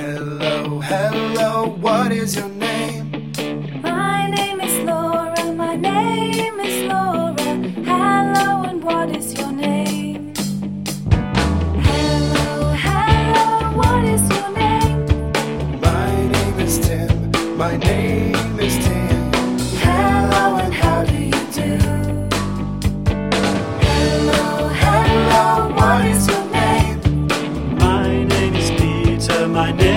Hello, hello, what is your name? My name is Laura, my name is Laura. Hello, and what is your name? Hello, hello, what is your name? My name is Tim, my name is Tim. Hello, and how do you do? Hello, hello, what is your name? My name is Peter, my name